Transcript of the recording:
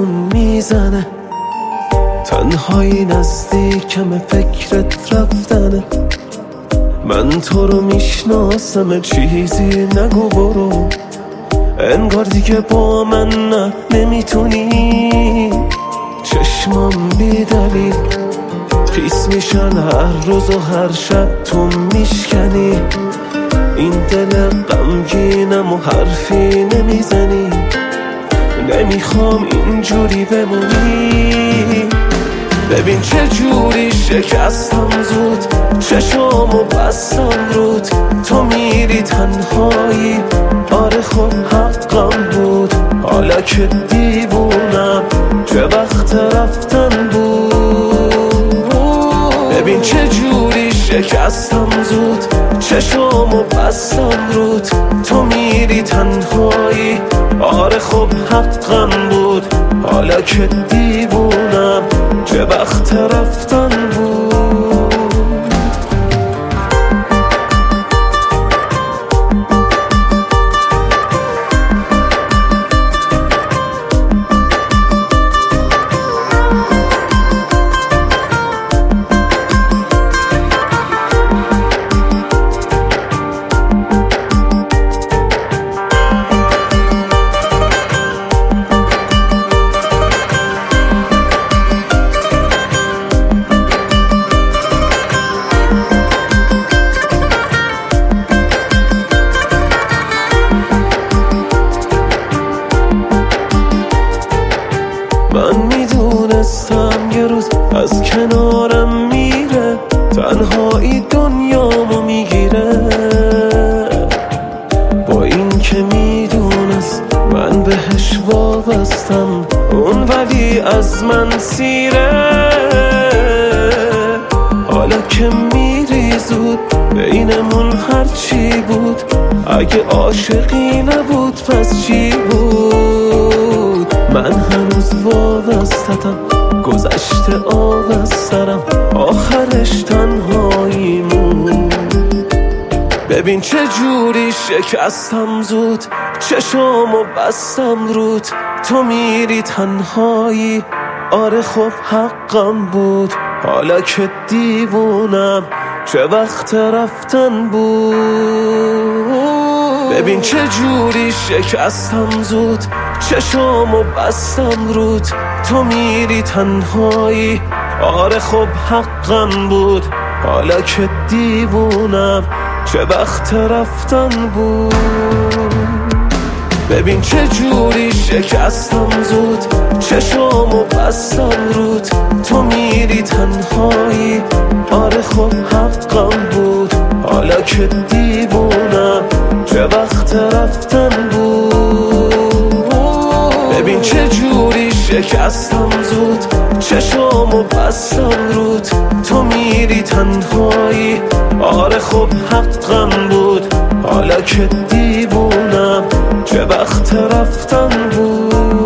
دلمون میزنه، تنهایی نزدیکم فکرت رفتنه. من تو رو میشناسم چیزی نگو برو، انگار دیگه با من نه نمیتونی. چشمام بی دلیل خیس میشن هر روز و هر شب تو میشکنی. این دل غمگینم و حرفی نمیزنی، نمیخوام اینجوری بمونی. ببین چه جوری شکستم زود، چشامو بستم رود. تو میری تنهایی، آره خب حقم بود. حالا که دیوونم چه وقت رفتن بود. ببین چه جوری شکستم زود، چشامو بستم رود. تو میری تنهایی، آره خب حقم بود. حالا که دیوونم چه وقت رفتن بود. من میدونستم یه روز از کنارم میره، تنهایی دنیامو میگیره. با این که میدونست من بهش وابستم، اون ولی از من سیره. حالا که میری زود بینمون هرچی بود، اگه عاشقی نبود پس چی بود؟ من هنوز وابستم، گذشته آب از سرم، آخرش تنهاییمون. ببین چه جوری شکستم زود، چشامو بستم رود. تو میری تنهایی، آره خب حقم بود. حالا که دیوونم چه وقت رفتن بود. ببین چه جوری شکستم زود، چشامو بستم رود. تو میری تنهایی، آره خب حقم بود. حالا که دیوونم چه وقت رفتن بود. ببین چه جوری شکستم زود، چشامو بستم رود. تو میری تنهایی، آره خب حقم بود. حالا که دیوونم چه وقت رفتن بود. ببین چه جوری شکستم زود، چشامو بستم رود. تو میری تنهایی، آره خب حقم بود. حالا که دیوونم چه وقت رفتن بود.